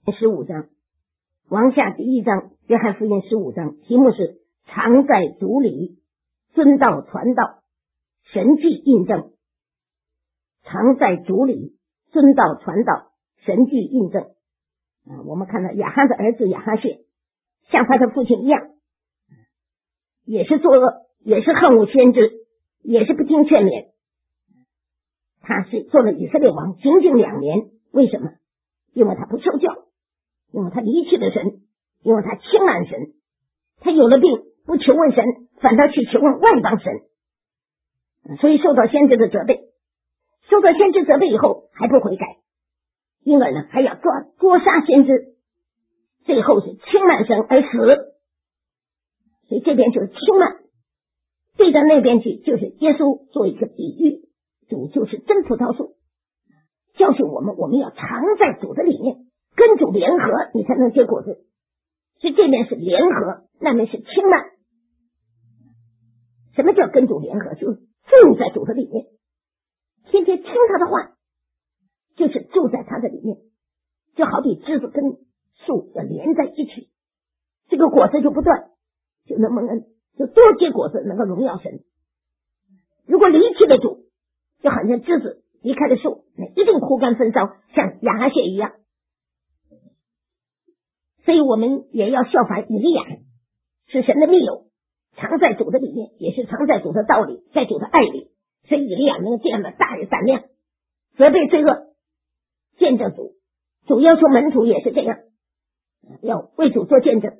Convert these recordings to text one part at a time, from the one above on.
15章，往下第1章，约翰福音15章，题目是常在主里，遵道传道，神迹印证。常在主里，遵道传道，神迹印证。我们看到亚哈的儿子亚哈谢像他的父亲一样，也是作恶，也是恨恶先知，也是不听劝勉。他是做了以色列王仅仅2年，为什么？因为他不受教，因为他离弃了神，因为他轻慢神，他有了病不求问神，反倒去求问外邦神，所以受到先知的责备。受到先知责备以后还不悔改，因而呢还要捉杀先知，最后是轻慢神而死。所以这边就是轻慢，对到那边去就是耶稣做一个比喻，主就是真葡萄树，教训我们要常在主的里面，跟主联合你才能结果子。所以这边是联合，那边是轻慢。什么叫跟主联合？就是住在主的里面，天天听他的话，就是住在他的里面，就好比枝子跟树要连在一起，这个果子就不断，就多结果子，能够荣耀神。如果离弃了主，就好像枝子离开了树，那一定枯干焚烧，像亚哈谢一样。所以我们也要效法以利亚，是神的密友，常在主的里面，也是常在主的道里，在主的爱里。所以以利亚能这样的大有胆量，责备罪恶，见证主。主要求门徒也是这样，要为主做见证，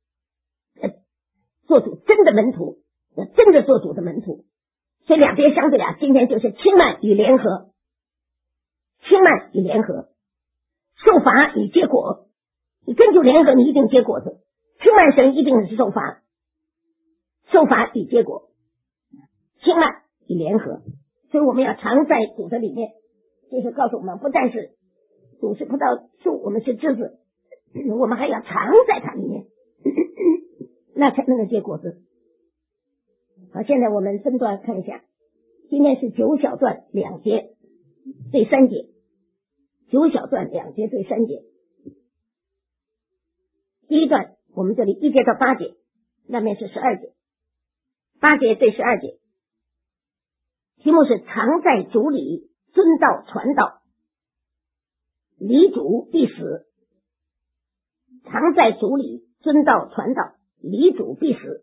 做主真的门徒，要真的做主的门徒。所以两边相对啊，今天就是轻慢与联合，轻慢与联合，受罚与结果。你跟主联合，你一定结果子；轻慢神一定是受罚，受罚与结果，轻慢与联合。所以我们要常在主的里面，就是告诉我们，不但是主是葡萄树，我们是枝子，我们还要常在它里面，那才能够结果子。好，现在我们分段看一下，今天是9小段2节对3节，9小段2节对3节。第一段我们这里1节到8节，那边是12节，8节对12节。题目是常在主里，遵道传道，离主必死。常在主里，遵道传道，离主必死。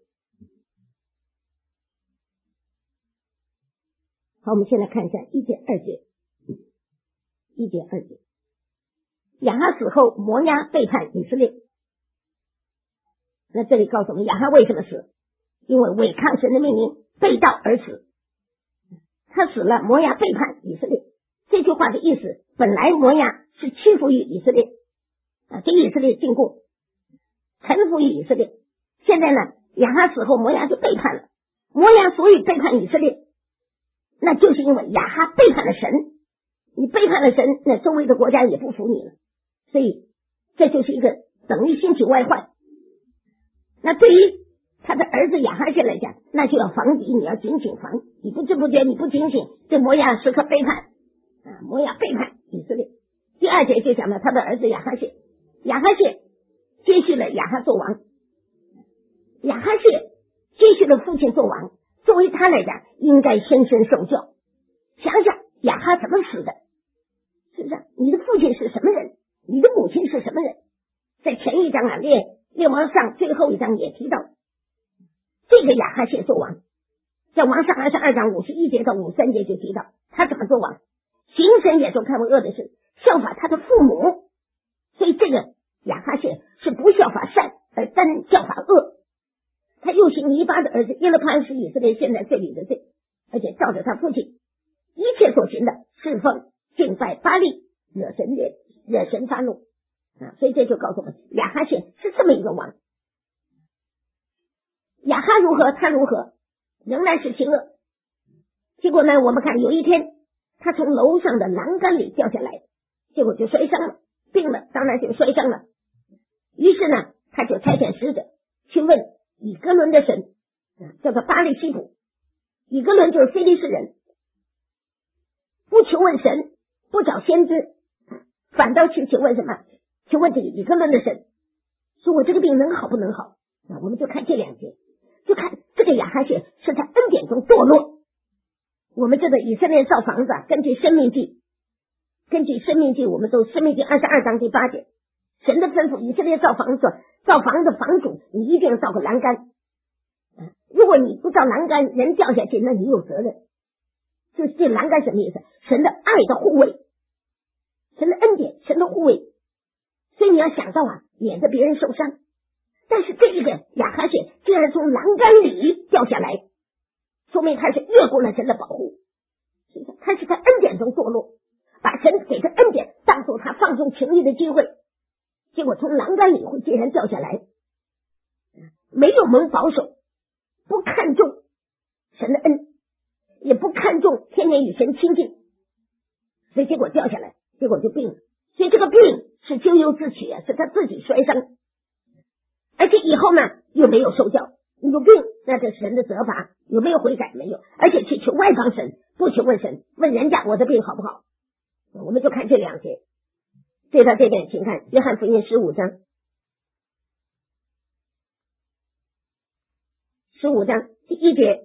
好，我们先来看一下1节2节。1节2节，亚哈死后，摩押背叛以色列。那这里告诉我们，亚哈为什么死？因为违抗神的命令，背道而死。他死了，摩押背叛以色列。这句话的意思，本来摩押是屈服于以色列，给以色列进贡，臣服于以色列。现在呢，亚哈死后，摩押就背叛了。摩押所以背叛以色列，那就是因为亚哈背叛了神。你背叛了神，那周围的国家也不服你了。所以这就是一个等于兴起外患。那对于他的儿子亚哈谢来讲，那就要防敌，你要警醒防，你不知不觉，你不警醒，这摩押时刻背叛摩押背叛以色列。第2节就讲到他的儿子亚哈谢，亚哈谢接续了亚哈做王，亚哈谢接续了父亲做王，作为他来讲，应该深深受教。想想亚哈怎么死的，是不是？你的父亲是什么人？你的母亲是什么人？在前一章啊，列王上最后一章也提到，这个亚哈谢做王，在王上22章51节到53节就提到他怎么做王，行神也做看为恶的事，效法他的父母。所以这个亚哈谢是不效法善，而单效法恶。他又行尼巴的儿子耶勒潘是以色列现在罪里的罪，而且照着他父亲一切所行的侍奉敬拜巴力，惹神发怒所以这就告诉我们，亚哈谢是这么一个王。亚哈如何，他如何，仍然是行恶。结果呢，我们看有一天他从楼上的栏杆里掉下来，结果就摔伤了，病了，当然就摔伤了。于是呢，他就差遣使者去问以哥伦的神，叫做巴力西卜。以哥伦就是非利士人，不求问神，不找先知，反倒去求问什么？求问这个以格伦的神，说我这个病能好不能好？我们就看这2节，就看这个亚哈谢是在恩典中堕落。我们知道以色列造房子，根据生命记，我们都生命记22章第8节，神的吩咐以色列造房子房主你一定要造个栏杆，如果你不造栏杆，人掉下去，那你有责任。就是这栏杆什么意思？神的爱的护卫，神的恩典，神的护卫。所以你要想到免得别人受伤。但是这一个亚哈谢竟然从栏杆里掉下来，说明他是越过了神的保护，他是在恩典中堕落，把神给的恩典当作他放纵情欲的机会，结果从栏杆里会竟然掉下来，没有蒙保守，不看重神的恩，也不看重天天与神亲近，所以结果掉下来，结果就病了。所以这个病是咎由自取，是他自己摔伤，而且以后呢又没有受教，有病那这是神的责罚，有没有悔改？没有，而且去求外邦神，不去问神，问人家我的病好不好？我们就看这2节。对到这边，请看约翰福音15章第1节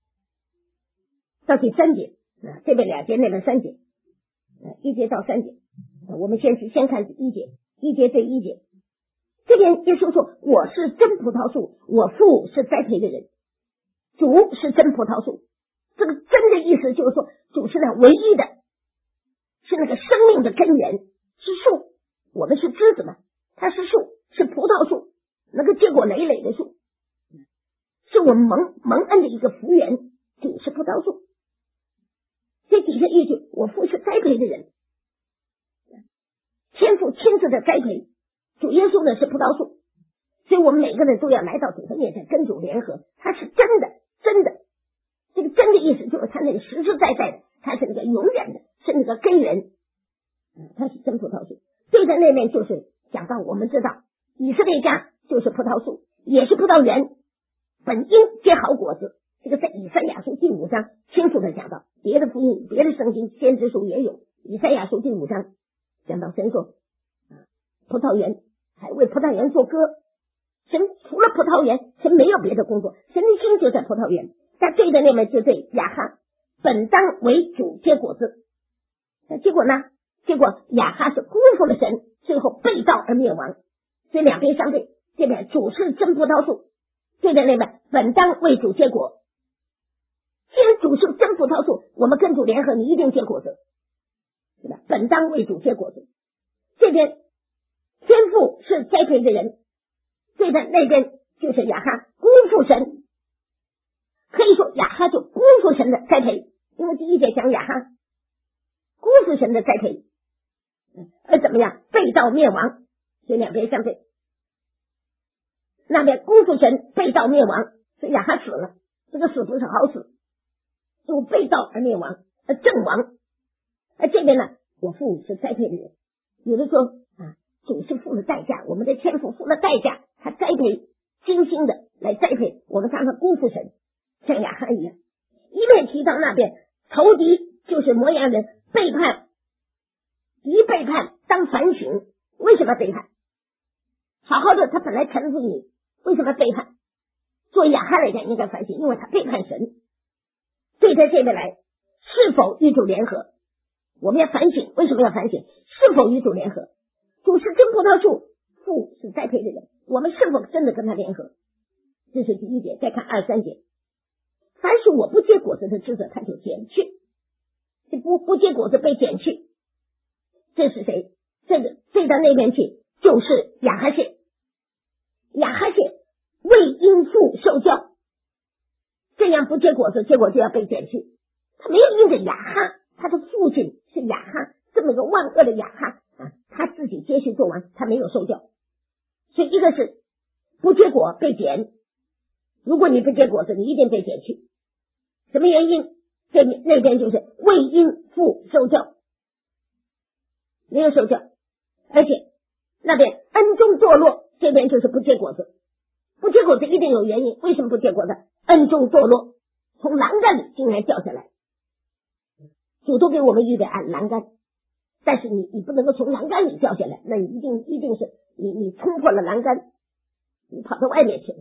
到第3节，这边2节，那边3节，1节到3节。我们先看1节，1节对1节。这边耶稣说我是真葡萄树，我父是栽培的人，主是真葡萄树。这个真的意思就是说主是那唯一的，是那个生命的根源，是树，我们是枝子嘛，它是树，是葡萄树，那个结果累累的树，是我们蒙恩的一个福源，主是葡萄树。这底下一句我父是栽培的人，天父亲自的栽培，主耶稣呢是葡萄树，所以我们每个人都要来到主的面前跟主联合，他是真的。这个真的意思就是他那个实实在在的，他是那个永远的，是那个根源，他是真葡萄树。对在那边就是讲到我们知道以色列家就是葡萄树，也是葡萄园，本应结好果子。这个在以赛亚书第5章清楚的讲到，别的福音别的圣经先知书也有，以赛亚书第5章讲到神说葡萄园，还为葡萄园做歌，神除了葡萄园神没有别的工作，神的心就在葡萄园。但对的那边就对亚哈本当为主结果子，结果呢？结果亚哈是辜负了神，最后背道而灭亡。所以两边相对，这边主是真葡萄树，对的那边本当为主结果。既然主是真葡萄树，我们跟主联合，你一定结果子，是吧？本当为主结果子。这边天父是栽培的人，对的那边就是亚哈辜负神。可以说亚哈就辜负神的栽培，因为第一节讲亚哈辜负神的栽培，而怎么样背道灭亡，所以两边相对。那边辜负神背道灭亡，所以亚哈死了，这个死不是好死，就背道而灭亡而阵亡。而这边呢，我父是栽培的人，有的说主是付了代价，我们的天父付了代价，他栽培，精心的来栽培，我们常常辜负神，像亚哈一样。一面提到那边仇敌就是摩押人背叛，一背叛当反省，为什么背叛？好好的他本来臣服你，为什么背叛？做亚哈来讲应该反省，因为他背叛神。对在这边来，是否与主联合？我们要反省，为什么要反省？是否与主联合？主是真葡萄树，父是栽培的人，我们是否真的跟他联合？这是第一点。再看2、3节，凡是我不结果子的枝子，他就剪去，不结果子被剪去。这是谁？这个对到那边去，就是亚哈谢。亚哈谢为因父受教，这样不结果子，结果就要被剪去。他没有因着亚哈，他的父亲是亚哈，这么个万恶的亚哈他自己接续做完，他没有受教。所以一个是不结果被剪，如果你不结果子，你一定被剪去。什么原因？这那边就是为因父受教，没有受教，而且那边恩中堕落，这边就是不结果子。不结果子一定有原因，为什么不结果子？恩中堕落，从栏杆里竟然掉下来。主都给我们预备栏杆， 但是你不能够从栏杆里掉下来，那你一定是你冲破了栏杆，你跑到外面去了。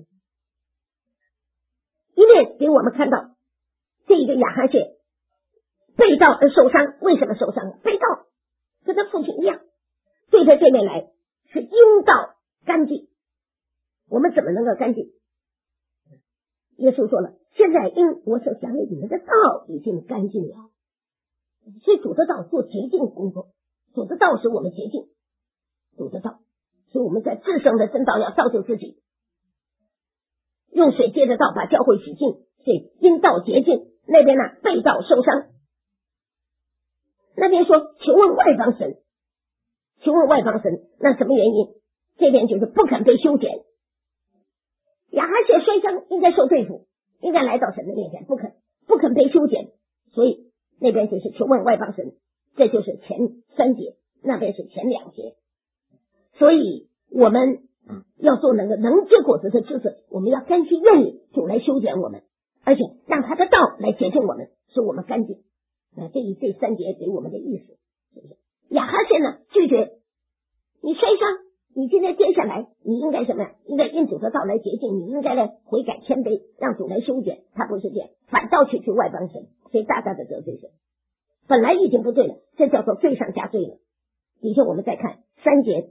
一面给我们看到这一个亚哈谢被盗而受伤，为什么受伤？被盗跟他父亲一样，对他这面来是阴道干净，我们怎么能够干净？耶稣说了，现在因我所讲的你们的道已经干净了，所以主的道做洁净工作，主的道使我们洁净，主的道，所以我们在至圣的真道要造就自己，用水接着道把教会洗净，所以因道洁净。那边呢被盗受伤，那边说求问外邦神，求问外邦神，那什么原因？这边就是不肯被修剪。亚哈谢摔伤应该受对付，应该来到神的面前，不肯被修剪，所以那边就是求问外邦神，这就是前3节，那边是前2节。所以我们要做能结果子的枝子，我们要甘心愿意主来修剪我们，而且让他的道来洁净我们，使我们干净。这3节给我们的意思，是不是？亚哈谢呢拒绝，你摔伤，你今天接下来你应该什么呀？应该因主的道来洁净，你应该来悔改谦卑，让主来修剪。他不是这样，反倒去求外邦神，所以大大的得罪神。本来已经不对了，这叫做罪上加罪了。底下我们再看3节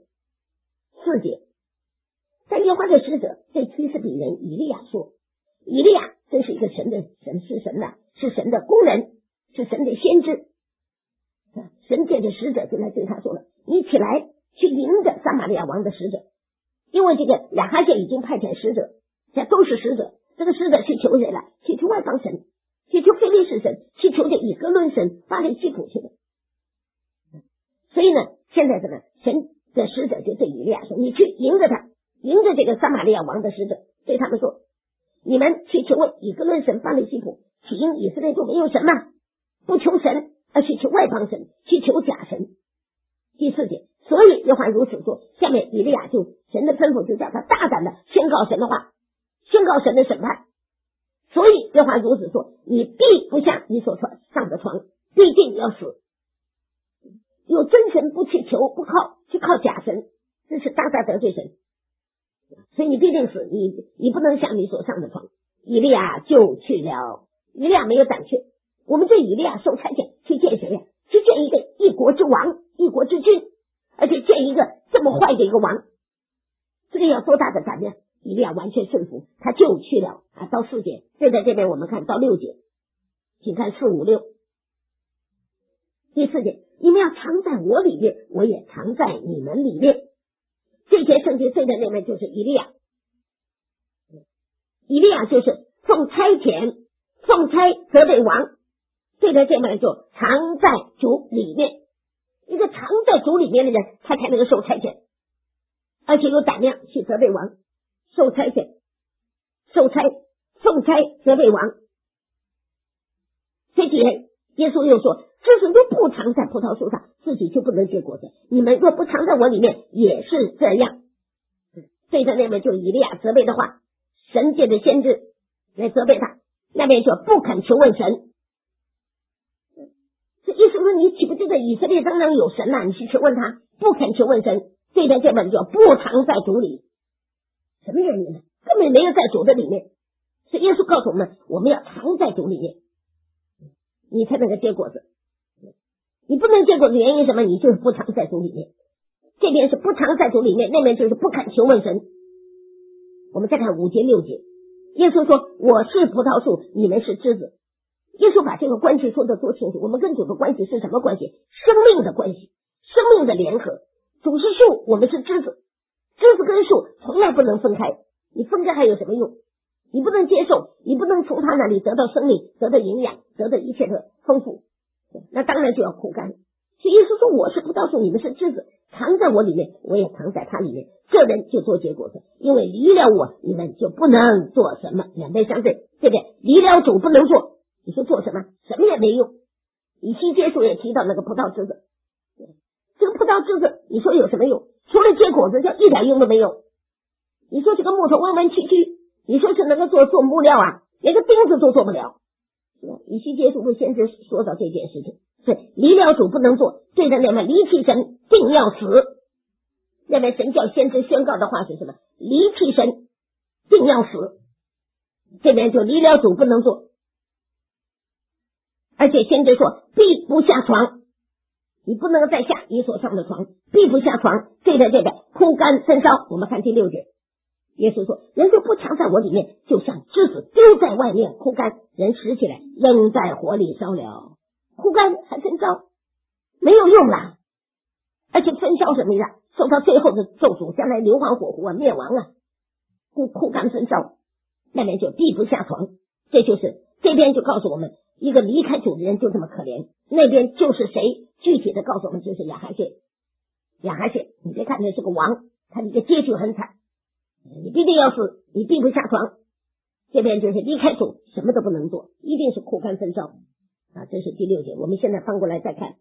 4节，在耶和华的使者对提斯比人以利亚说，以利亚真是一个神是神的，是神的工人，是神的先知。神界的使者就来对他说了，你起来去迎着撒玛利亚王的使者，因为这个亚哈谢已经派遣使者，这都是使者，这个使者去求谁了？去求外邦神，去求非利士神，去求这以革伦神巴力基普去的。所以呢，现在这个神的使者就对以利亚说，你去迎着他，迎着这个撒玛利亚王的使者，对他们说，你们去求问以革伦神巴力基普，起因以色列中没有神吗？不求神，而去求外邦神，去求假神。第4节，所以耶和华如此说，下面以利亚就神的吩咐就叫他大胆的宣告神的话，宣告神的审判。所以耶和华如此说，你必不像你所上的床，必定要死。有真神不去求，不靠，去靠假神，这是大大得罪神，所以你必定死，你不能像你所上的床。以利亚就去了，以利亚没有胆怯。我们这以利亚受差遣去见谁呀？去见一个一国之王，一国之君，而且见一个这么坏的一个王，这个要多大的胆量？以利亚完全顺服，他就去了到4节，现在这边我们看到6节，请看4、5、6。第4节，你们要藏在我里面，我也藏在你们里面。这节圣经对的那边就是以利亚，以利亚就是奉差遣，奉差责备王，对的这边就藏在主里面。一个藏在主里面的人，他才能够受差遣，而且有胆量去责备王，受差遣，受差，奉差责备王。这几天耶稣又说，这是若不藏在葡萄树上，自己就不能结果子，你们若不藏在我里面，也是这样。对着那边就以利亚责备的话，神界的先知来责备他，那边就不肯求问神。这意思说，你岂不知道以色列当然有神了，你去求问他，不肯求问神，对着这本就不藏在主里。什么原因呢？根本没有在主的里面。所以耶稣告诉我们，我们要藏在主里面，你才能够结果子。你不能结果子原因什么？你就是不藏在主里面。这边是不藏在主里面，那边就是不肯求问神。我们再看5节6节，耶稣说，我是葡萄树，你们是枝子。耶稣把这个关系说得多清楚，我们跟主的关系是什么关系？生命的关系，生命的联合。主是树，我们是枝子，枝子跟树从来不能分开，你分开还有什么用？你不能接受，你不能从他那里得到生命，得到营养，得到一切的丰富，那当然就要枯干。所以耶稣说，我是葡萄树，你们是枝子，藏在我里面，我也藏在他里面，这人就多结果子，因为离了我，你们就不能做什么。两边相对，对不对？离了主不能做，你说做什么？什么也没用。以西结书也提到那个葡萄枝子，这个葡萄枝子你说有什么用？除了结果子叫一点用都没有。你说这个木头弯弯曲曲，你说是能够做木料啊，连个钉子都做不了，是吧？以西结书会先知说到这件事情， 对，离了主不能做，对着那么离弃神定要死。那边神叫先知宣告的话是什么？离弃神定要死。这边就离了主不能做，而且先知说必不下床，你不能再下你所上的床，必不下床。对着这个枯干焚烧，我们看第6节，耶稣说人就不藏在我里面，就像枝子丢在外面枯干，人拾起来扔在火里烧了。枯干还焚烧没有用了，而且焚烧什么呀？受到最后的咒诅，将来流亡火湖啊，灭亡啊。枯干焚烧，那边就必不下床。这就是这边就告诉我们，一个离开主的人就这么可怜。那边就是谁？具体的告诉我们，就是亚哈谢。亚哈谢，你别看他是个王，他这个结局很惨，你必定要死，你必不下床。这边就是离开主，什么都不能做，一定是枯干焚烧啊。这是第6节。我们现在翻过来再看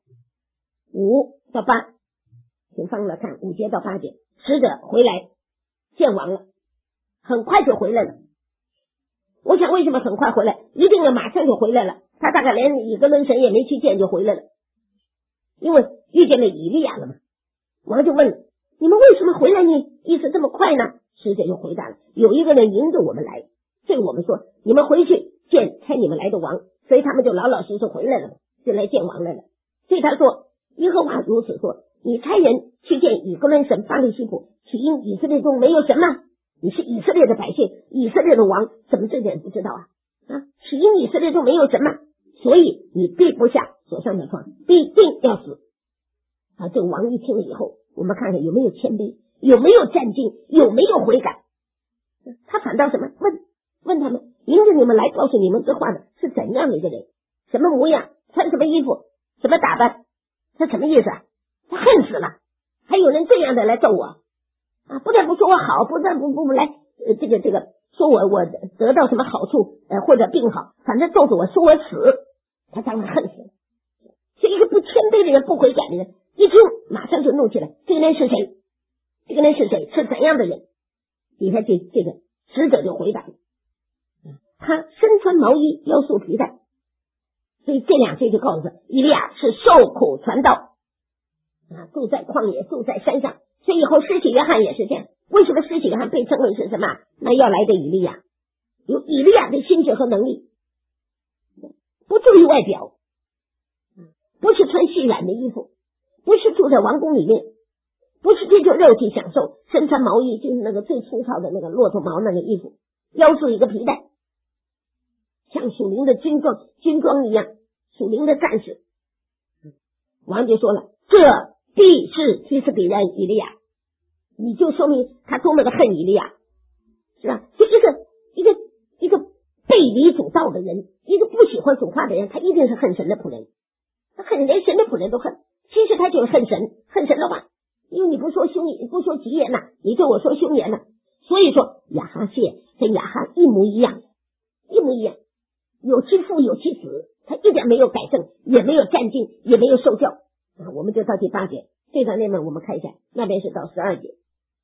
5到8，请翻过来看5节到8节。使者回来见王了，很快就回来了。我想为什么很快回来？一定要马上就回来了。他大概连以格伦神也没去见就回来了，因为遇见了以利亚了嘛。王就问了，你们为什么回来呢？意思这么快呢？使者就回答了，有一个人迎着我们来，所以我们说你们回去见差你们来的王，所以他们就老老实实回来了，就来见王来了。所以他说耶和华如此说，你差人去见以格伦神巴利西普，岂因以色列中没有神吗？你是以色列的百姓，以色列的王，怎么这点不知道啊？岂因以色列中没有神吗？所以你必不下所上的床，必定要死。这个王一听了以后，我们看看有没有谦卑，有没有战兢，有没有悔改。他反倒什么？问他们，迎着你们来告诉你们这话的是怎样的一个人，什么模样，穿什么衣服，什么打扮，他什么意思啊？他恨死了，还有人这样的来咒我不但不说我好，不但不来这个说我得到什么好处或者病好，反正咒着我说我死，他当然恨死了。是一个不谦卑的人，不悔改的人，一听马上就怒气了。这个人是谁？这个人是谁？是怎样的人？底下这个使者就回答了，他身穿毛衣，腰束皮带。所以这2句就告诉他，以利亚是受苦传道住在旷野，住在山上。所以以后施洗约翰也是这样。为什么施洗约翰被称为是什么？那要来的以利亚，有以利亚的心智和能力，不注意外表，不是穿细染的衣服，不是住在王宫里面，不是追求肉体享受，身穿毛衣，就是那个最粗糙的那个骆驼毛那个衣服，腰束一个皮带，像属灵的军装一样，属灵的战士。王就说了，这必是提斯比人以利亚，你就说明他多么的恨以利亚，是吧？就一个背离主道的人，一个不喜欢主话的人，他一定是恨神的仆人，他恨连神的仆人都恨。其实他就是恨神的话，因为你不说吉言呐，你对我说凶言呐。所以说亚哈谢跟亚哈一模一样，有其父有其子，他一点没有改正，也没有战兢，也没有受教。我们就到第8节，这段内文我们看一下，那边是到12节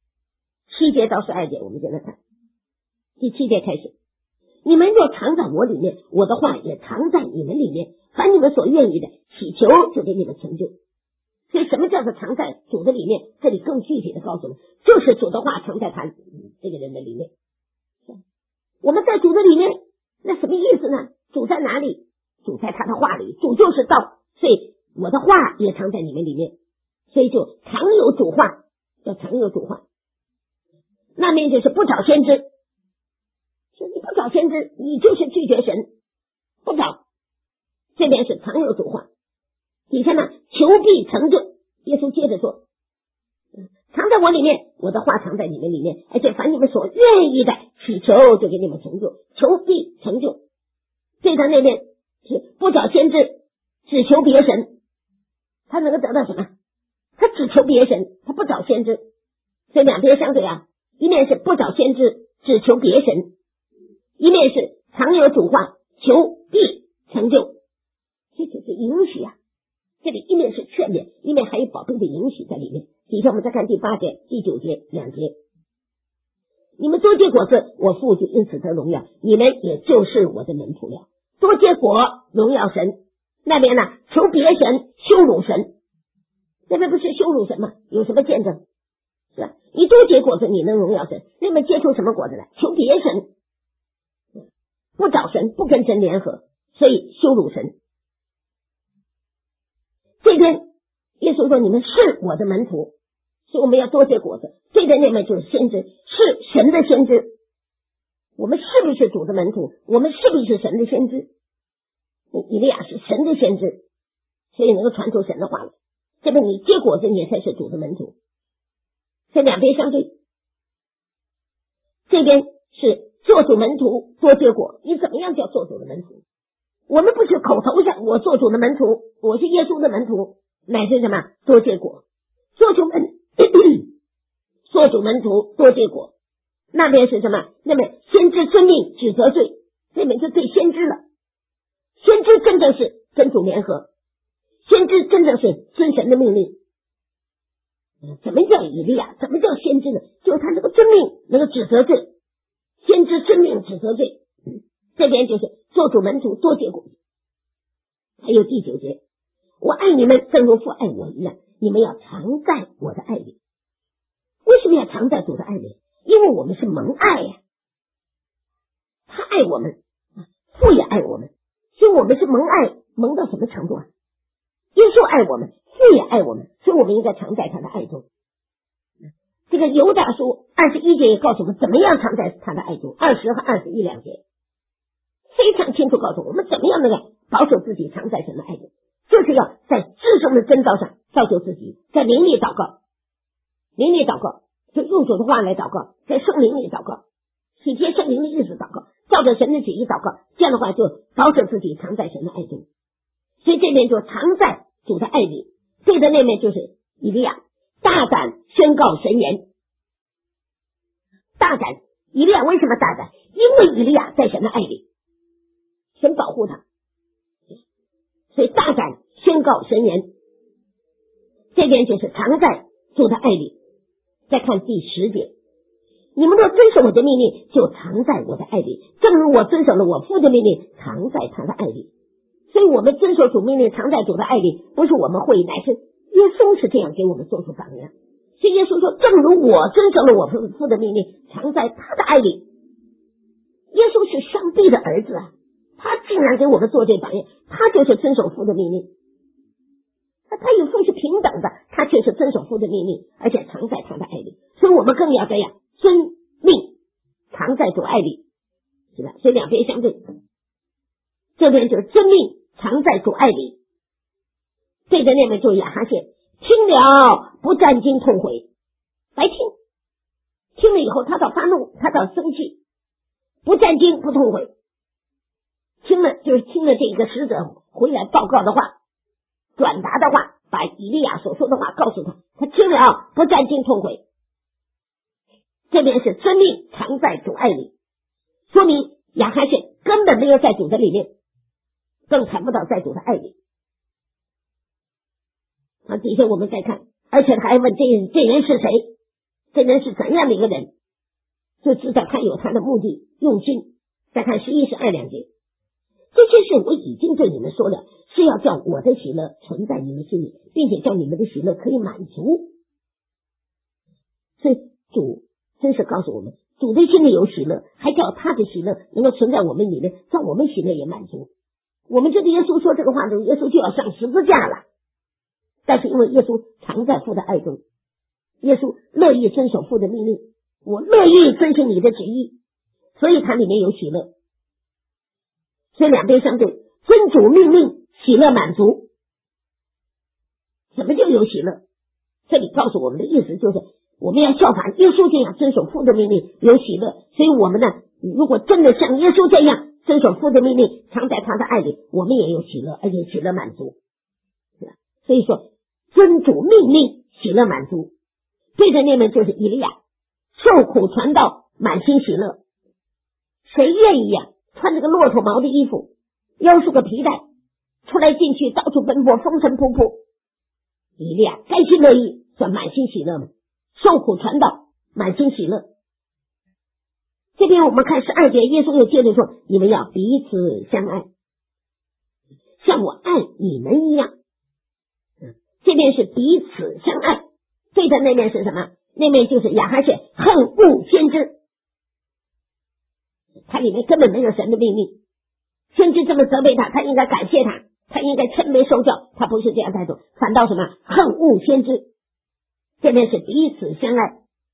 ，7节到12节，我们现在看第7节开始，你们若藏在我里面，我的话也藏在你们里面，凡你们所愿意的祈求，就给你们成就。所以什么叫做藏在主的里面？这里更具体的告诉我们，就是主的话藏在他这个人的里面。我们在主的里面，那什么意思呢？主在哪里？主在他的话里，主就是道，所以我的话也藏在你们里面，所以就常有主话，叫常有主话。那面就是不找先知，就你不找先知，你就是拒绝神，不找。这边是常有主话，底下呢求必成就。耶稣接着说，藏在我里面，我的话藏在你们里面，而且凡你们所愿意的祈求，就给你们成就，求必成就。这段那边是不找先知，只求别神，他能够得到什么？他只求别神，他不找先知。这两边相对一面是不找先知，只求别神，一面是常有主话，求必成就。这就是允许这里一面是劝勉，一面还有宝贝的允许在里面。底下我们再看第8节、第9节2节，你们多结果子，我父就因此得荣耀，你们也就是我的门徒了。多结果荣耀神， 那边呢求别神，羞辱神，那边不是羞辱神吗？有什么见证？是吧？你多结果子，你能荣耀神。那边结出什么果子来？求别神，不找神，不跟神联合，所以羞辱神。这边耶稣说你们是我的门徒，所以我们要多结果子。这边那边就是先知，是神的先知。我们是不是主的门徒？我们是不是神的先知？以利亚是神的先知，所以能够传出神的话来。这边你结果子，你才是主的门徒。这两边相对，这边是做主门徒多结果。你怎么样叫做主的门徒？我们不是口头上我做主的门徒，我是耶稣的门徒，乃是什么？多结果。做主门徒多结果。那边是什么？那边先知遵命指责罪，这边就对先知了。先知真正是跟主联合，先知真正是遵神的命令。怎么叫以利亚？怎么叫先知呢？就是他这个遵命能够指责罪，先知遵命指责罪。这边就是做主门徒多结果。还有第9节，我爱你们正如父爱我一样，你们要常在我的爱里。为什么要常在主的爱里？因为我们是蒙爱呀，他爱我们，父也爱我们，所以我们是蒙爱，蒙到什么程度啊？耶稣爱我们，父也爱我们，所以我们应该常在他的爱中。这个犹大书21节也告诉我们怎么样常在他的爱中，20和21两节非常清楚告诉我们怎么样能够保守自己常在神的爱中，就是要在至圣的真道上造就自己，在灵里祷告，灵里祷告就用主的话来祷告，在圣灵里祷告，体贴圣灵的意思祷告，照着神的旨意祷告，这样的话就保守自己常在神的爱中。所以这边就常在主的爱里。对的那面就是以利亚大胆宣告神言。大胆，以利亚为什么大胆？因为以利亚在神的爱里，神保护他，所以大胆宣告神言。这边就是常在主的爱里。再看第10节，你们若遵守我的命令，就常在我的爱里，正如我遵守了我父的命令，常在他的爱里。所以我们遵守主命令，常在主的爱里，不是我们会，乃是耶稣是这样给我们做出榜样。所以耶稣说，正如我遵守了我父的命令，常在他的爱里。耶稣是上帝的儿子啊，他竟然给我们做这榜样，他就是遵守父的命令。他与父是平等的，他却是遵守父的命令，而且常在他的爱里。所以我们更要这样遵命，常在主爱里，是吧？所以两边相对，这边就是遵命，常在主爱里。对着那边就是亚哈谢，听了不战惊痛悔，白听，听了以后他倒发怒，他倒生气，不战惊不痛悔。听了就是听了这个使者回来报告的话，转达的话，把以利亚所说的话告诉他，他听了不战惊痛悔。这边是遵命常在主爱里，说明亚哈谢根本没有在主的里面，更谈不到在主的爱里。底下我们再看，而且他还问这人是谁，这人是怎样的一个人，就知道他有他的目的用心。再看11、12两节，这些事我已经对你们说了，是要叫我的喜乐存在你们心里，并且叫你们的喜乐可以满足。所以主真是告诉我们，主的心里有喜乐，还叫他的喜乐能够存在我们里面，叫我们喜乐也满足。我们这个耶稣说这个话的时候，耶稣就要上十字架了，但是因为耶稣常在父的爱中，耶稣乐意遵守父的命令，我乐意遵行你的旨意，所以它里面有喜乐。所以两边相对，遵主命令，喜乐满足。什么叫有喜乐？这里告诉我们的意思就是我们要效法耶稣这样遵守父的命令，有喜乐。所以我们呢，如果真的像耶稣这样遵守父的命令，常在他的爱里，我们也有喜乐，而且喜乐满足。所以说遵主命令，喜乐满足。对着那面就是以利亚，受苦传道，满心喜乐。谁愿意呀？穿这个骆驼毛的衣服，腰束个皮带，出来进去到处奔波，风尘仆仆。以利亚甘心乐意，算满心喜乐吗？受苦传道，满心喜乐。这边我们看12节，耶稣又接着说，你们要彼此相爱。 像我爱你们一样。这边是彼此相爱，对的那边是什么？那边就是亚哈谢恨恶先知，他里面根本没有神的命令。先知这么责备他，他应该感谢他，他应该谦卑受教，他不是这样态度，反倒什么恨恶先知。这边是彼此相爱，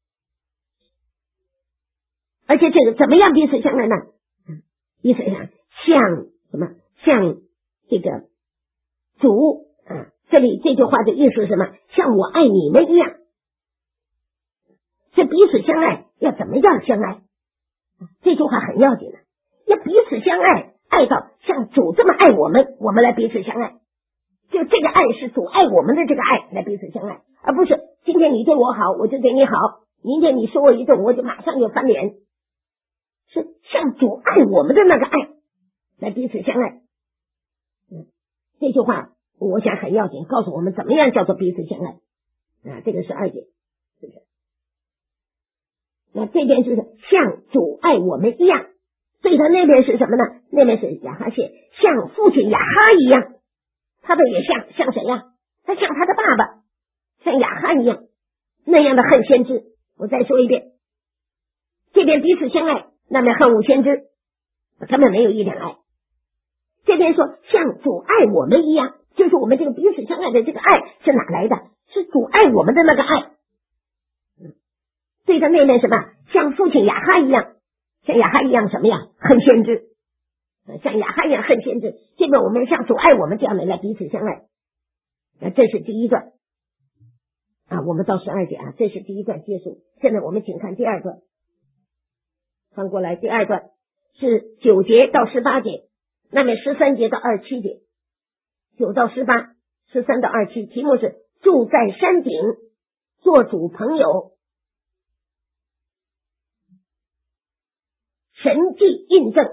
而且这个怎么样彼此相爱呢？彼此相爱像什么？像这个主这里这句话的意思是什么？像我爱你们一样。这彼此相爱要怎么样相爱？这句话很要紧的，要彼此相爱，爱到像主这么爱我们，我们来彼此相爱。就这个爱是主爱我们的这个爱来彼此相爱，而不是今天你对我好我就对你好，明天你说我一顿我就马上就翻脸。是像主爱我们的那个爱来彼此相爱。这句话我想很要紧，告诉我们怎么样叫做彼此相爱这个是2节，是不是？那这边就是像主爱我们一样，对他那边是什么呢？那边是亚哈谢像父亲亚哈一样，他的也像谁呀？他像他的爸爸，像亚哈一样那样的恨先知。我再说一遍，这边彼此相爱，那边恨恶先知，根本没有一点爱。这边说像主爱我们一样，就是我们这个彼此相爱的这个爱是哪来的？是主爱我们的那个爱。对着那边什么？像父亲亚哈一样，像亚哈一样什么呀？恨先知，像亚哈一样恨先知。这边我们像主爱我们这样的来彼此相爱。这是第一段我们到12节这是第一段结束。现在我们请看第二段，翻过来第二段是9节到18节，那么13节到27节，9到18 13到27，题目是住在山顶做主朋友，神迹印证，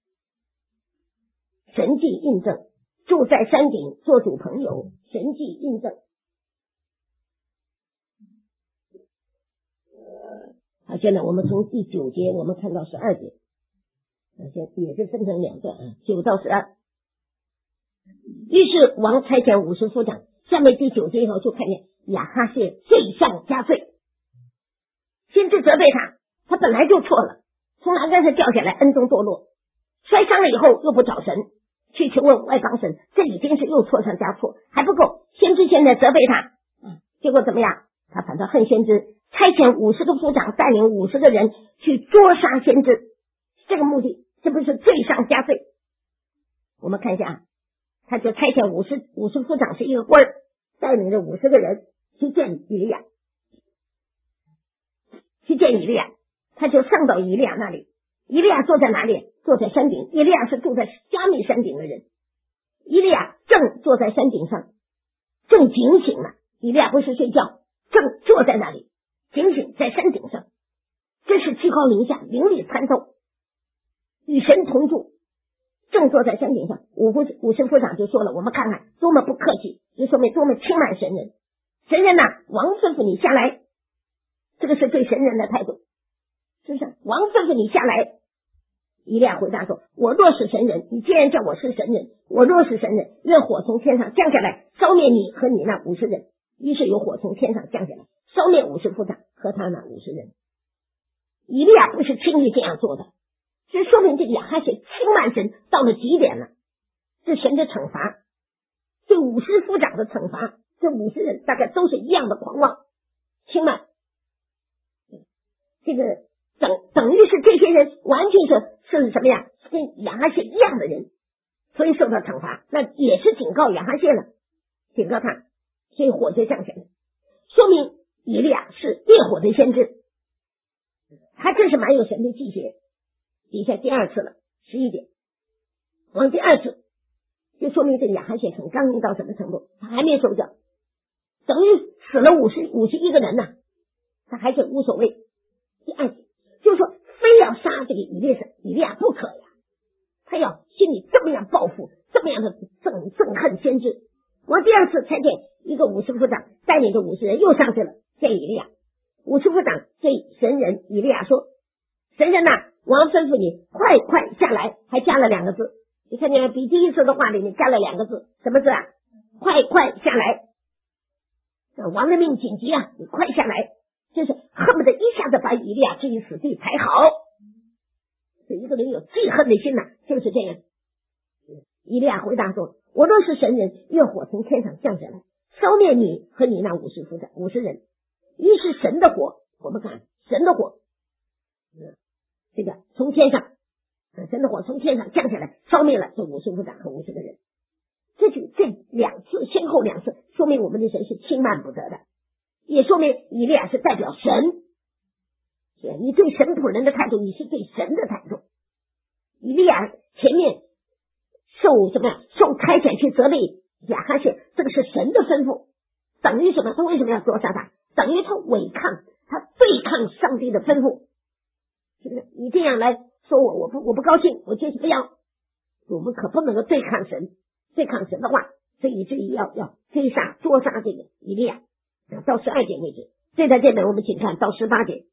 神迹印证，住在山顶做主朋友，神迹印证。好，现在我们从第9节我们看到12节，也是分成2段9到12。于是王差遣50夫长，下面第9节以后就看见亚哈谢罪上加罪，先知责备他本来就错了，从栏杆上掉下来，恩中堕落，摔伤了以后又不找神，去求问外邦神，这已经是又错上加错，还不够。先知现在责备他，结果怎么样？他反倒恨先知，差遣50个夫长带领50个人去捉杀先知，这个目的这不是罪上加罪？我们看一下他就差遣50夫长是一个官儿，带领着50个人去见以利亚，他就上到以利亚那里。以利亚坐在哪里？坐在山顶。以利亚是住在加密山顶的人，以利亚正坐在山顶上，正警醒呢。以利亚不是睡觉，正坐在那里警醒，在山顶上，这是居高临下，灵力参透，与神同住，正坐在山顶上。50夫长就说了，我们看看多么不客气，就说明多么轻慢神人。神人王吩咐你下来，这个是对神人的态度，是不是？王吩咐你下来。以利亚回答说，我若是神人，你既然叫我是神人，我若是神人，愿火从天上降下来，烧灭你和你那50人。于是有火从天上降下来，烧灭50夫长和他那50人。以利亚不是轻易这样做的，这说明这个亚哈谢轻慢神到了极点了，是神的惩罚，对50夫长的惩罚。这50人大概都是一样的狂妄轻慢，这个等于是这些人完全是什么呀？跟亚哈谢一样的人，所以受到惩罚。那也是警告亚哈谢了，警告他，所以火就降下来，说明以利亚是烈火的先知，他真是蛮有神的气血。底下第2次了，11节，往第2次，就说明这个亚哈谢很刚硬到什么程度？他还没受教，等于死了51个人他还是无所谓。第2节就是说，非要杀这个以利亚不可呀，他要心里这么样报复，这么样的憎恨先知。往第2次差遣一个50夫长带领着50人又上去了见以利亚。50夫长对神人以利亚说，神人王吩咐你快下来，还加了2个字， 你看见比第一次的话里面加了2个字，什么字啊？快快下来！王的命紧急啊，你快下来！就是恨不得一下子把以利亚置于死地才好。这一个人有最恨的心就是这样。以利亚回答说：我若是神人，愿火从天上降下来，烧灭你和你那50人。于是神的火，我们看神的火，这个从天上，神的火从天上降下来，烧灭了这50夫长和50个人。这2次先后2次，说明我们的神是轻慢不得的，也说明以利亚是代表神。你对神仆人的态度，你是对神的态度。以利亚前面受差遣去责备亚哈谢，这个是神的吩咐，等于什么？他为什么要捉杀他？等于他违抗，他对抗上帝的吩咐，是不是？你这样来说我不高兴，我就是不要。我们可不能够对抗神，对抗神的话，所以至于要捉杀这个以利亚。到12节为止，这在这边我们请看到18节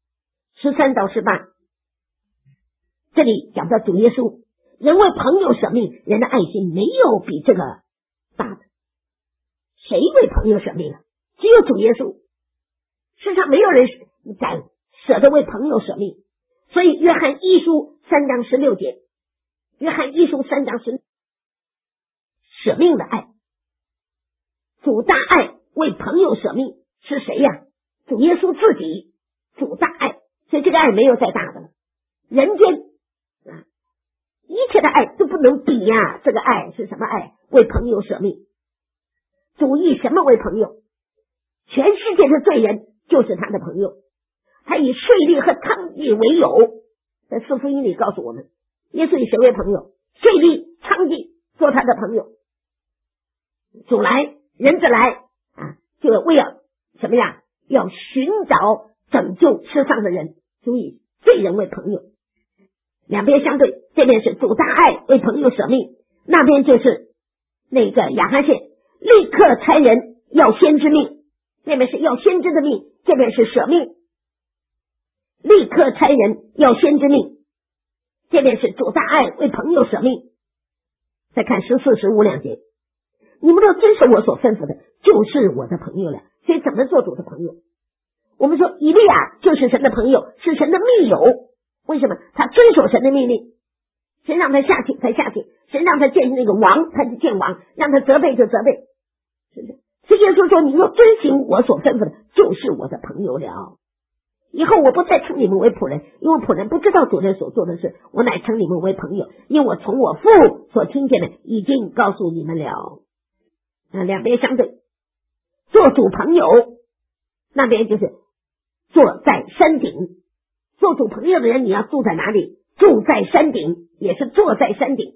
，13到18，这里讲到主耶稣，人为朋友舍命，人的爱心没有比这个大的。谁为朋友舍命啊？只有主耶稣。世上没有人敢舍得为朋友舍命。所以约翰一书3章16节，约翰一书3章16，舍命的爱，主大爱为朋友舍命是谁呀？主耶稣自己，主大爱。所以这个爱没有再大的了。人间一切的爱都不能比呀。这个爱是什么爱？为朋友舍命。主以什么为朋友？全世界的罪人就是他的朋友。他以税吏和娼妓为友。在四福音里告诉我们，耶稣以谁为朋友？税吏、娼妓做他的朋友。主来，人子来就为了什么呀？要寻找拯救世上的人，所以罪人为朋友。两边相对，这边是主大爱为朋友舍命，那边就是那个亚哈谢立刻差人要先知命，那边是要先知的命，这边是舍命。立刻差人要先知命，这边是主大爱为朋友舍命。再看14、15两节，你们若遵守我所吩咐的，就是我的朋友了。所以怎么做主的朋友？我们说以利亚就是神的朋友，是神的密友。为什么？他遵守神的命令，神让他下去才下去，神让他见那个王他就见王，让他责备就责备，是不是？所以耶稣说，你若遵行我所吩咐的，就是我的朋友了。以后我不再称你们为仆人，因为仆人不知道主人所做的事，我乃称你们为朋友，因为我从我父所听见的已经告诉你们了。两边相对，做主朋友那边就是坐在山顶。做主朋友的人，你要住在哪里？住在山顶，也是坐在山顶。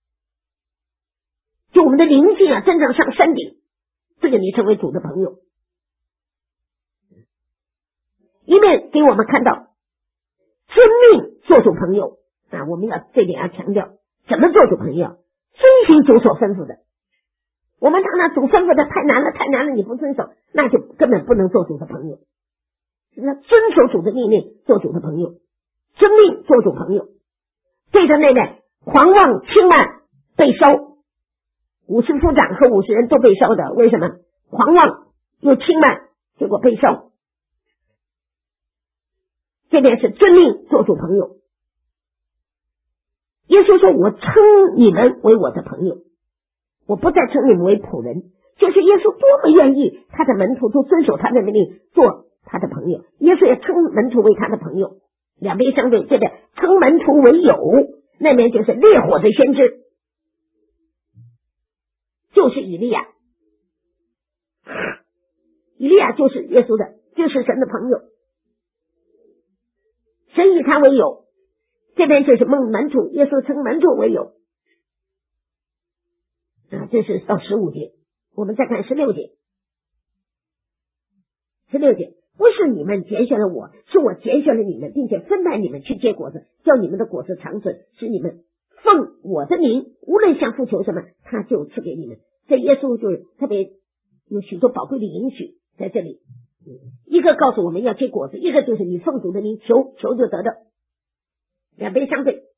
就我们的灵性真正上山顶，这个你成为主的朋友。一面给我们看到遵命做主朋友我们要这点要强调，怎么做主朋友？遵行主所吩咐的。我们常常主吩咐的太难了，你不遵守，那就根本不能做主的朋友。那遵守主的命令，做主的朋友；遵命做主朋友。对着那边狂妄轻慢被烧，50夫长和50人都被烧的。为什么？狂妄又轻慢，结果被烧。这边是遵命做主朋友。耶稣说，我称你们为我的朋友，我不再称你们为仆人。就是耶稣多么愿意他的门徒都遵守他的命令，做他的朋友。耶稣也称门徒为他的朋友。两边相对，这边称门徒为友，那边就是烈火的先知，就是以利亚。以利亚就是耶稣的，就是神的朋友。神以他为友，这边就是门徒，耶稣称门徒为友这是到15节。我们再看16节。16节，不是你们拣选了我，是我拣选了你们，并且分派你们去结果子，叫你们的果子长存，使你们奉我的名，无论向父求什么，他就赐给你们。这耶稣就是特别有许多宝贵的允许在这里。一个告诉我们要结果子，一个就是你奉主的名求就得到。两边相对，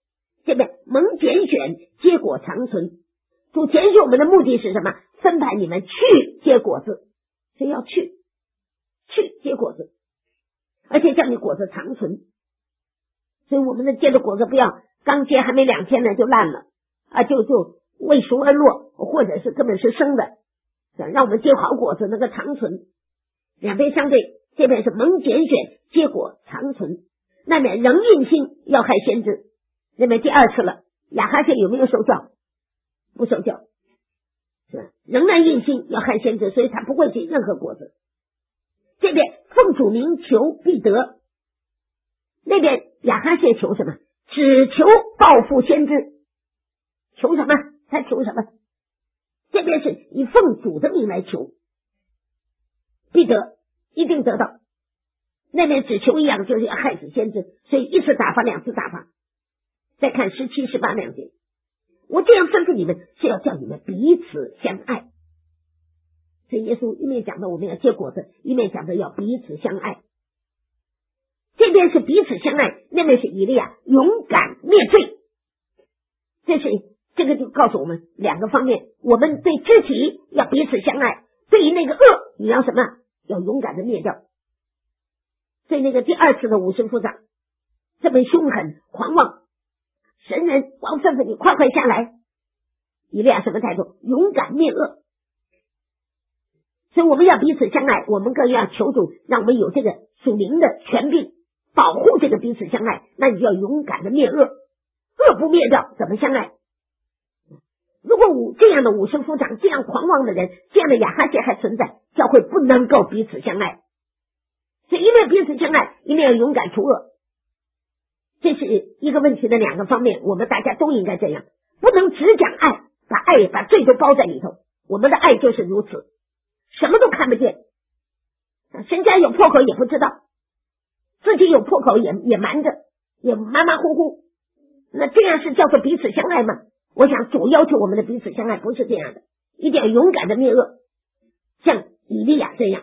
这边蒙拣选，结果长存。主拣选我们的目的是什么？分派你们去结果子，所以要去结果子，而且叫你果子长存。所以我们的结的果子不要刚结还没2天呢就烂了啊，就未熟而落，或者是根本是生的，让我们结好果子能够长存。两边相对，这边是蒙拣选，结果长存，那边仍硬心要害先知。那边第2次了，亚哈谢有没有受教？不受教，是吧？仍然硬心要害先知，所以他不会结任何果子。这边奉主名求必得，那边亚哈谢求什么？只求报复先知。求什么？他求什么？这边是以奉主的名来求，必得，一定得到。那边只求一样，就是要害死先知，所以1次打发2次打发。再看17、18两节，我这样吩咐你们，是要叫你们彼此相爱。所以耶稣一面讲的我们要结果子，一面讲的要彼此相爱。这边是彼此相爱，那边是以利亚勇敢灭罪。这个就告诉我们2个方面，我们对肢体要彼此相爱，对于那个恶你要什么？要勇敢的灭掉。所以那个第2次的五十夫长这么凶狠狂妄，神人，我要吩咐你快快下来。以利亚什么态度？勇敢灭恶。所以我们要彼此相爱，我们更要求主让我们有这个属灵的权柄保护这个彼此相爱。那你就要勇敢的灭恶，恶不灭掉怎么相爱？如果这样的五十夫长，这样狂妄的人，这样的亚哈谢还存在，教会不能够彼此相爱。所以一面彼此相爱，一面要勇敢除恶。这是一个问题的2个方面，我们大家都应该这样，不能只讲爱，把罪都包在里头。我们的爱就是如此，什么都看不见，身家有破口也不知道，自己有破口也瞒着，也马马虎虎。那这样是叫做彼此相爱吗？我想主要求我们的彼此相爱不是这样的，一定要勇敢的灭恶，像以利亚这样。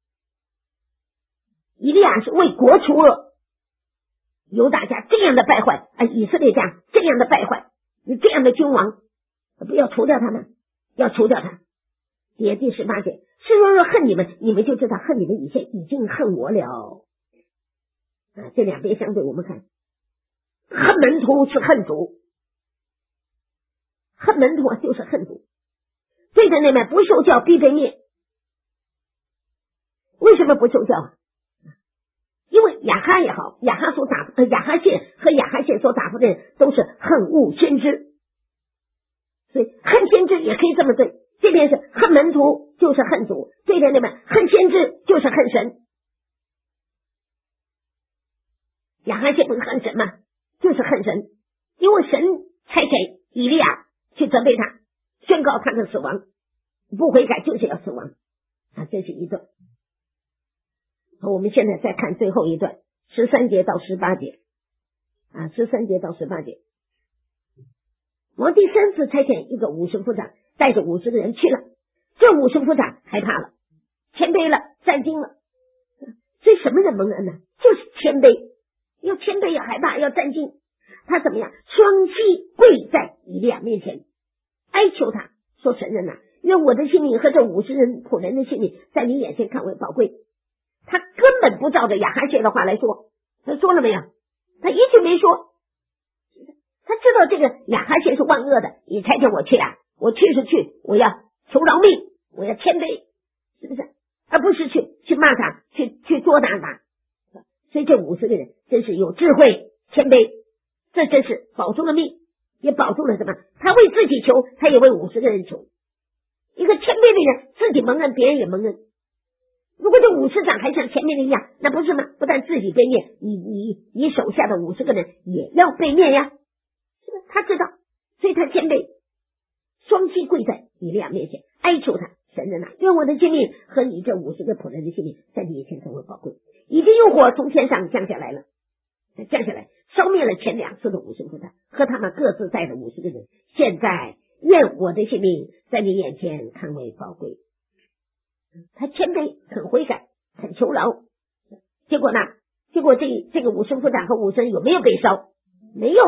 以利亚是为国除恶，犹大家这样的败坏，以色列家这样的败坏，你这样的君王，不要除掉他们，要除掉他。第18节，是若恨你们，你们就知道恨你们以前已经恨我了。这2边相对，我们看恨门徒是恨主，恨门徒就是恨主。对着那边不受教必被灭。为什么不受教？因为亚哈也好，亚哈谢和亚哈谢所打发的人都是恨恶先知，所以恨先知也可以这么对。这边是恨门徒就是恨主，这边那边恨先知就是恨神。亚哈谢不是恨神吗？就是恨神，因为神差遣以利亚去责备他，宣告他的死亡，不悔改就是要死亡。这是一段。我们现在再看最后一段，13节到18节，13节到18节。我第3次差遣一个50夫长带着50个人去了，这50夫长害怕了，谦卑了，战惊了。所以什么人蒙恩呢？就是谦卑，要谦卑，要害怕，要战惊。他怎么样？双膝跪在以利亚面前，哀求他说：神人愿我的性命和这50人仆人的性命在你眼前看为宝贵。他根本不照着亚哈谢的话来说，他说了没有？他一句没说。他知道这个亚哈谢是万恶的，你差遣我去我去是去，我要求饶命，我要谦卑，是不是？而不是去骂他，去捉拿他。所以这50个人真是有智慧谦卑，这真是保住了命，也保住了什么？他为自己求，他也为50个人求。一个谦卑的人自己蒙恩，别人也蒙恩。如果这50长还像前面的一样，那不是吗？不但自己被灭，你手下的50个人也要被灭呀，是不是？他知道，所以他谦卑，双膝跪在以利亚面前，哀求他：神人愿我的性命和你这50个仆人的性命在你眼前成为宝贵。已经有火从天上降下来了，烧灭了前2次的50夫长和他们各自带的50个人。现在愿我的性命在你眼前看为宝贵。他谦卑，很悔改，很求饶。结果这个50夫长和50人有没有被烧？没有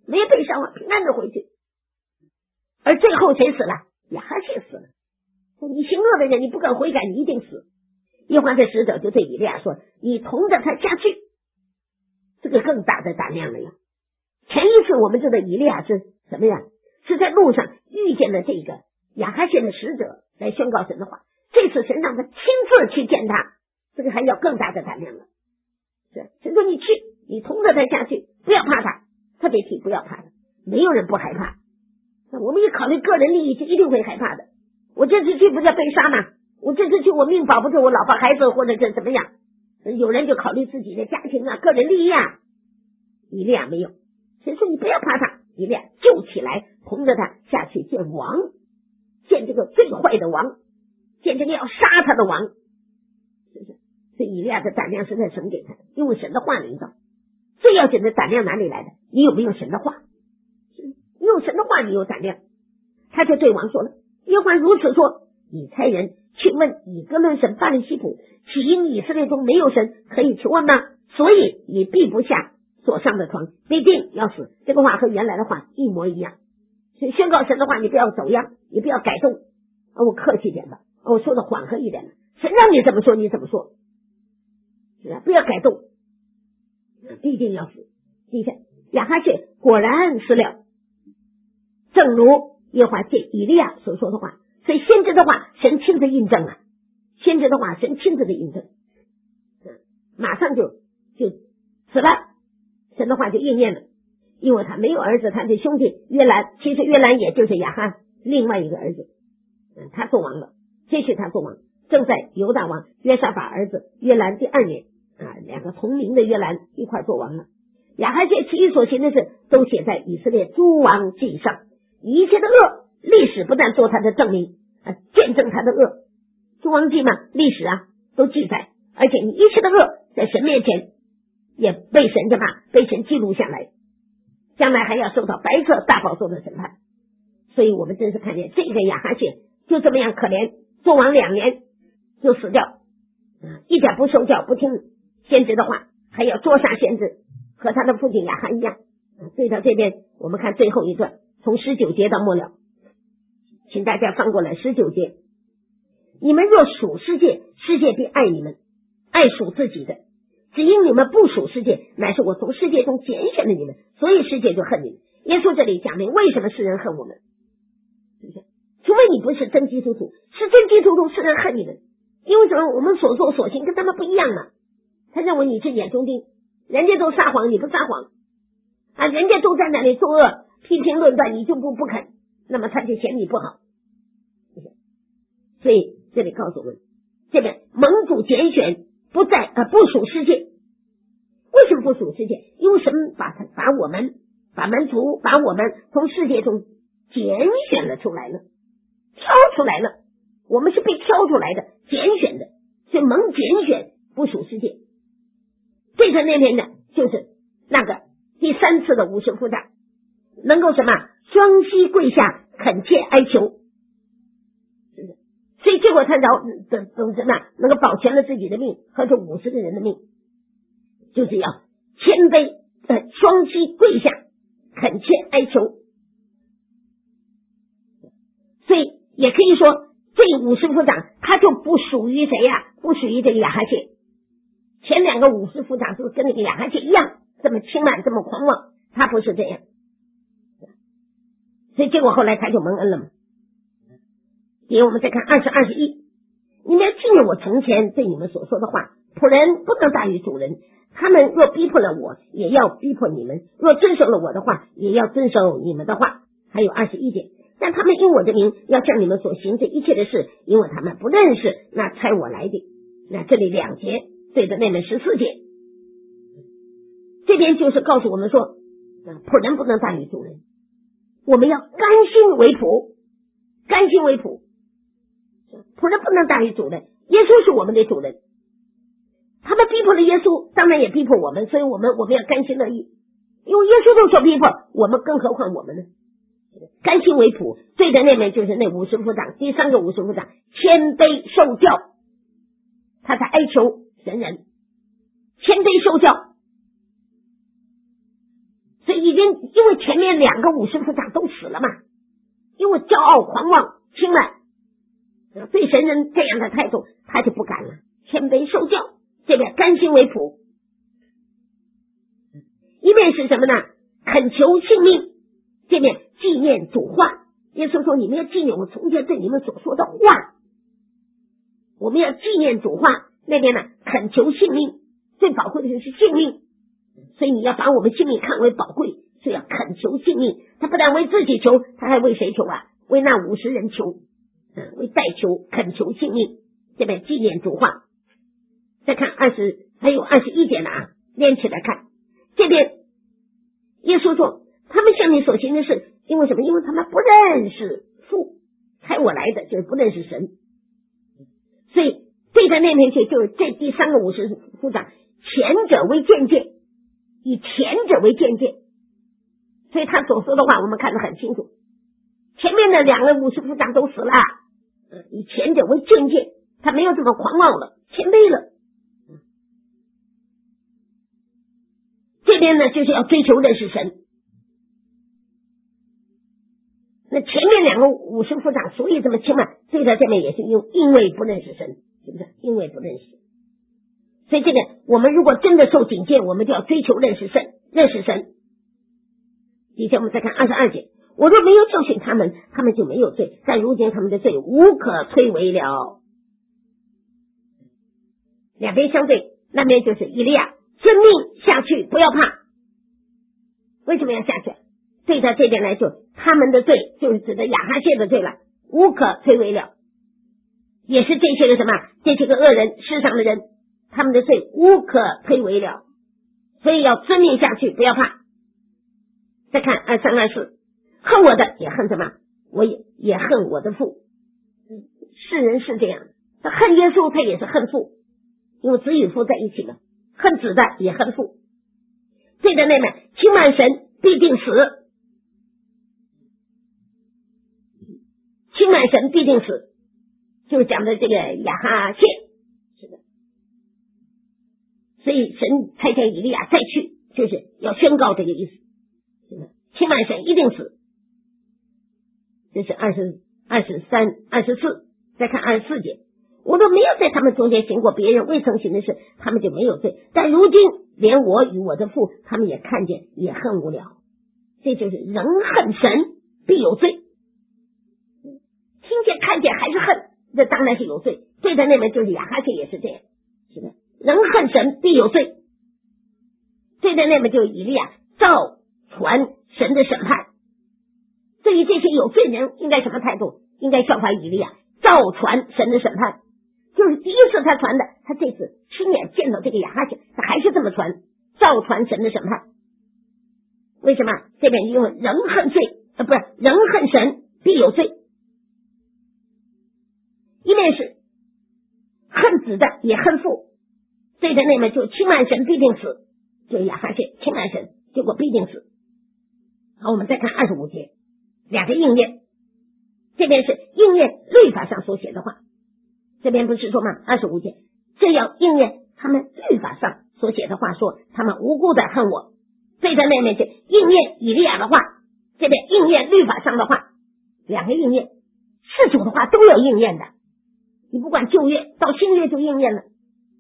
没被伤亡，平安的回去。而最后谁死了？亚哈谢死了。你行恶的人，你不敢悔改，你一定死。耶和华的使者就对以利亚说，你同着他下去。这个更大的胆量了呀。前一次我们知道以利亚是什么呀？是在路上遇见了这个亚哈谢的使者来宣告神的话，这次神让他亲自去见他，这个还要更大的胆量了。神说你去，你同着他下去，不要怕他，特别提不要怕他，没有人不害怕。我们一考虑个人利益就一定会害怕的。我这次去不叫被杀吗？我这次去我命保不住我老婆孩子或者是怎么样，有人就考虑自己的家庭啊个人利益啊。以利亚没有，神说你不要怕他，以利亚就起来同着他下去见王，见这个最坏的王，见这个要杀他的王。所以以利亚的胆量是在神给他的，因为神的话领导。最要紧的胆量哪里来的？你有没有神的话？你有神的话，你有胆量。他就对王说了，耶和华如此说，你差人去问以革伦省巴力西卜，岂因以色列中没有神可以求问吗？所以你必不下所上的床，必定要死。这个话和原来的话一模一样。所以宣告神的话，你不要走样，你不要改动。我客气点吧，我说的缓和一点了。神让你怎么说你怎么说，不要改动，必定要死。你看亚哈谢果然死了，正如耶和华借以利亚所说的话。所以先知的话神亲自印证了，先知的话神亲自的印证，马上就死了，神的话就应验了。因为他没有儿子，他的兄弟约兰，其实约兰也就是亚哈另外一个儿子，他做王了，接续他做王，正在犹大王约沙法儿子约兰第2年两个同名的约兰一块做王了。亚哈谢其余所行的事都写在以色列诸王记上，一切的恶历史不但做他的证明见证他的恶，诸王记嘛历史都记载，而且你一切的恶在神面前也被神被神记录下来，将来还要受到白色大宝座的审判。所以我们真是看见这个亚哈谢就这么样可怜，做王2年就死掉，一点不受教，不听先知的话，还要捉杀先知，和他的父亲亚哈一样。对到这边我们看最后一段，从19节到末了，请大家翻过来19节，你们若属世界，世界必爱你们，爱属自己的，只因你们不属世界，乃是我从世界中拣选了你们，所以世界就恨你们。耶稣这里讲明为什么世人恨我们，是不是？除非你不是真基督徒，是真基督徒，世人恨你们，因为什么？我们所做所行跟他们不一样嘛。他认为你是眼中钉，人家都撒谎你不撒谎人家都在那里作恶批评论断，你就不肯，那么他就嫌你不好。所以这里告诉我们，这边蒙主拣选不属世界。为什么不属世界？因为神把我们从世界中拣选了出来了，挑出来了，我们是被挑出来的，拣选的，所以蒙拣选不属世界。对着那边的就是那个第3次的50夫长，能够什么双膝跪下恳切哀求，所以结果他总之能够保全了自己的命和这50个人的命，就是要谦卑双膝跪下恳切哀求。所以也可以说这50夫长他就不属于谁不属于这个亚哈谢。前2个50夫长是跟那个亚哈谢一样这么轻慢这么狂妄，他不是这样，所以结果后来他就蒙恩了嘛。因为我们再看20、21，你们要记住我从前对你们所说的话，仆人不能大于主人，他们若逼迫了我，也要逼迫你们；若遵守了我的话，也要遵守你们的话。还有21节，但他们因我的名要向你们所行这一切的事，因为他们不认识那差我来的。那这里2节对着那边14节，这边就是告诉我们说，仆人不能大于主人，我们要甘心为仆，甘心为仆。仆人不能大于主人，耶稣是我们的主人，他们逼迫了耶稣，当然也逼迫我们，所以我们要甘心乐意，因为耶稣都说逼迫，我们更何况我们呢？甘心为仆。对的那边就是那50夫长，第3个50夫长谦卑受教，他在哀求神人，谦卑受教。所以已经经因为前面2个50副长都死了嘛，因为骄傲狂妄轻慢，对神人这样的态度，他就不敢了，谦卑受教，这边甘心为仆，一面是什么呢？恳求性命，这边纪念主话。耶稣说，你们要纪念我从前对你们所说的话，我们要纪念主话。那边呢，恳求性命，最宝贵的就是性命，所以你要把我们性命看为宝贵，所以要恳求性命。他不但为自己求，他还为谁求啊？为那50人求，为代求，恳求性命。这边纪念主话。再看还有21节呢啊，连起来看。这边耶稣说，他们向你所行的事，因为什么？因为他们不认识父，差我来的就是不认识神。所以对在那边去，就是这第3个50副长，前者为鉴戒，以前者为鉴戒，所以他所说的话我们看得很清楚。前面的2个50副长都死了，以前者为鉴戒，他没有这么狂妄了，谦卑了。这边呢，就是要追求认识神。那前面2个50副长所以这么轻慢，所以在这边也是因为不认识神，是不是？因为不认识。所以这个我们如果真的受警戒，我们就要追求认识神。底下我们再看22节，我若没有教训他们，他们就没有罪，但如今他们的罪无可推诿了。两边相对，那边就是以利亚，遵命下去，不要怕。为什么要下去？对在这边来说，他们的罪就是指的亚哈谢的罪了，无可推诿了。也是这些个什么？这些个恶人，世上的人，他们的罪无可推诿了，所以要遵命下去，不要怕。再看23、24，恨我的也恨什么？我也恨我的父。世人是这样，他恨耶稣，他也是恨父，因为子与父在一起了。恨子的也恨父。这个妹妹轻慢神必定死，轻慢神必定死，就是讲的这个亚哈谢。是的，所以神差遣以利亚再去，就是要宣告这个意思。是的，轻慢神一定死。这是23、24。再看24节，我都没有在他们中间行过别人未曾行的事，他们就没有罪。但如今连我与我的父，他们也看见，也恨无了。这就是人恨神必有罪。听见看见还是恨，这当然是有罪。对的，那边就是亚哈谢也是这样，是的，人恨神必有罪。对的，那边就是以利亚照传神的审判。对于这些有罪人，应该什么态度？应该效法以利亚照传神的审判。就是第一次他传的，他这次亲眼见到这个亚哈谢，他还是这么传，照传神的审判。为什么？这边因为人恨罪，不是人恨神必有罪。一面是恨子的也恨父，对的那面就轻慢神必定死，就亚哈谢轻慢神，结果必定死。好，我们再看25节，两个应验。这边是应验律法上所写的话，这边不是说吗？25节，这要应验他们律法上所写的话，说他们无故的恨我。对的那面是应验以利亚的话，这边应验律法上的话，两个应验，世主的话都有应验的。你不管旧约到新约就应验了，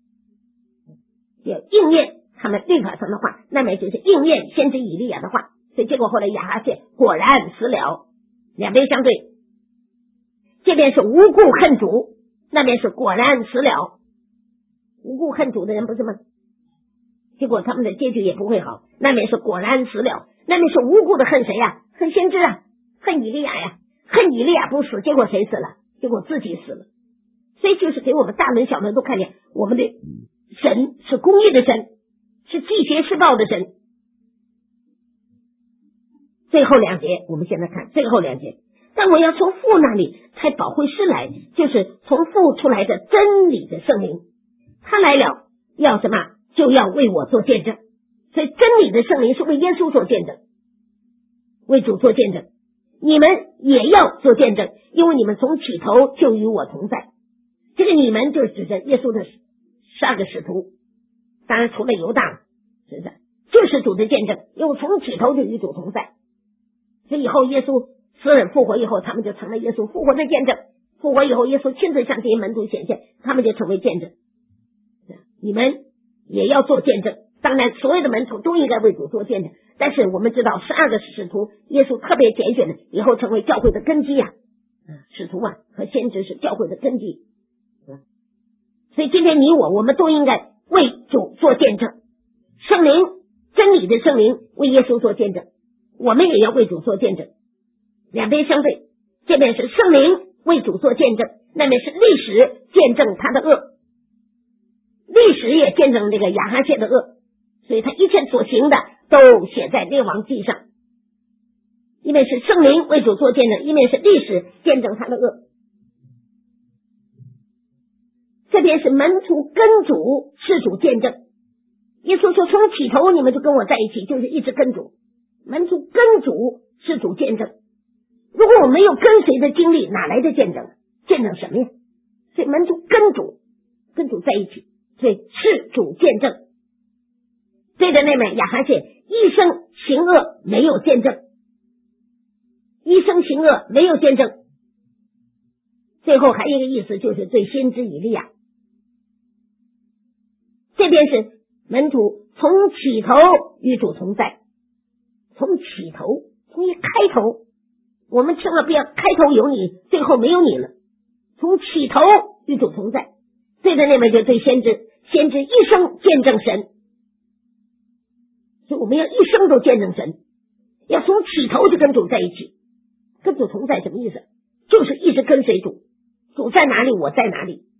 有应验他们律法上的话，那么就是应验先知以利亚的话。所以结果后来亚哈谢果然死了，两边相对。这边是无故恨主，那边是果然死了。无故恨主的人不是吗？结果他们的结局也不会好。那边是果然死了，那边是无故的恨谁呀？恨先知啊，恨以利亚呀。恨以利亚不死，结果谁死了？结果自己死了。所以就是给我们大人小人都看见，我们的神是公义的神，是祭邪施暴的神。最后两节，我们现在看最后两节。但我要从父那里才保惠师来，就是从父出来的真理的圣灵，他来了要什么？就要为我做见证。所以真理的圣灵是为耶稣做见证，为主做见证。你们也要做见证，因为你们从起头就与我同在。这个你们就指着耶稣的12个使徒，当然除了犹大，是不是？ 就是主的见证，因为从起头就与主同在。所以以后耶稣死人复活以后，他们就成了耶稣复活的见证。复活以后，耶稣亲自向这些门徒显现，他们就成为见证。你们也要做见证，当然所有的门徒都应该为主做见证，但是我们知道12个使徒耶稣特别拣选的，以后成为教会的根基啊。使徒啊和先知是教会的根基。所以今天你我们都应该为主做见证，圣灵真理的圣灵为耶稣做见证，我们也要为主做见证，两边相对，这边是圣灵为主做见证，那边是历史见证他的恶，历史也见证这个亚哈谢的恶，所以他一切所行的都写在列王记上，一面是圣灵为主做见证，一面是历史见证他的恶。这边是门徒跟主是主见证，耶稣说从起头你们就跟我在一起，就是一直跟主，门徒跟主是主见证。如果我没有跟随的经历，哪来的见证？见证什么呀？所以门徒跟主在一起，所以是主见证。对着那位亚哈谢一生行恶没有见证，一生行恶没有见证。最后还有一个意思，就是对先知以利亚。这边是门徒从起头与主同在，从起头，从一开头，我们千万不要开头有你，最后没有你了。从起头与主同在，对着那边就对先知一生见证神，所以我们要一生都见证神，要从起头就跟主在一起。跟主同在什么意思？就是一直跟随主，主在哪里我在哪里。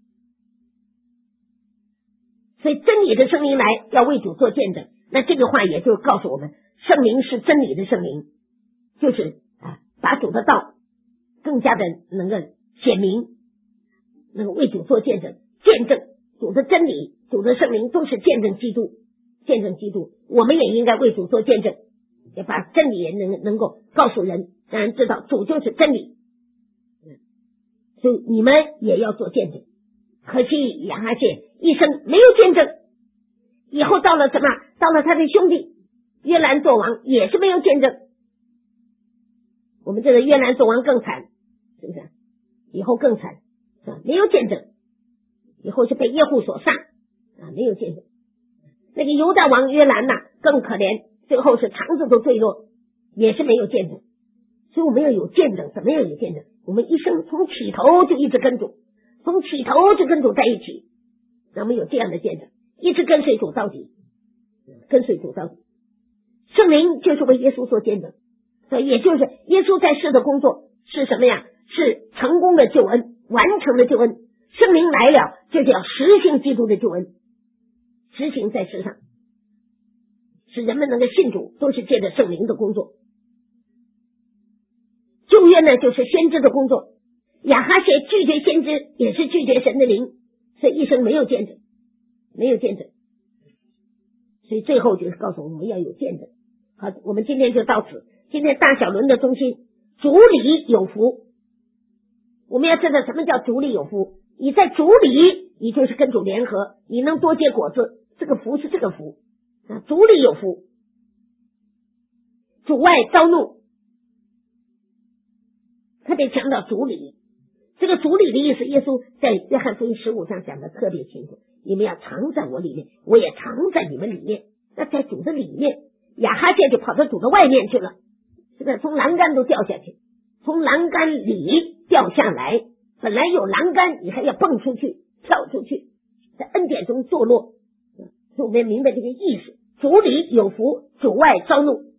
所以真理的圣灵来要为主做见证，那这个话也就告诉我们，圣灵是真理的圣灵，就是把主的道更加的能够显明，能够为主做见证，见证主的真理，主的圣灵都是见证基督，见证基督。我们也应该为主做见证，也把真理也能够告诉人，让人知道主就是真理。所以你们也要做见证。可惜亚哈谢一生没有见证，以后到了什么？到了他的兄弟约兰做王也是没有见证。我们这个约兰做王更惨，是不是？以后更惨，是吧？没有见证，以后是被耶户所杀没有见证。那个犹大王约兰更可怜，最后是肠子都坠落，也是没有见证。所以我们要有见证，怎么样有见证？我们一生从起头就一直跟主，从起头就跟主在一起，让我们有这样的见证，一直跟随主到底，跟随主到底。圣灵就是为耶稣做见证，所以也就是耶稣在世的工作是什么呀？是成功的救恩，完成的救恩。圣灵来了，这就要实行基督的救恩，实行在世上，使人们能够信主，都是借着圣灵的工作。旧约呢，就是先知的工作。亚哈谢拒绝先知，也是拒绝神的灵，所以一生没有见证，没有见证。所以最后就是告诉我们要有见证。好，我们今天就到此。今天大小轮的中心，主里有福。我们要知道什么叫主里有福。你在主里，你就是跟主联合，你能多结果子，这个福是这个福主里有福。主外遭怒，特别强调主里。这个主里的意思，耶稣在约翰福音15章讲的特别清楚，你们要常在我里面，我也常在你们里面。那在主的里面，亚哈谢就跑到主的外面去了，这个从栏杆都掉下去，从栏杆里掉下来，本来有栏杆，你还要蹦出去跳出去，在恩典中堕落。所以我们明白这个意思，主里有福，主外遭怒。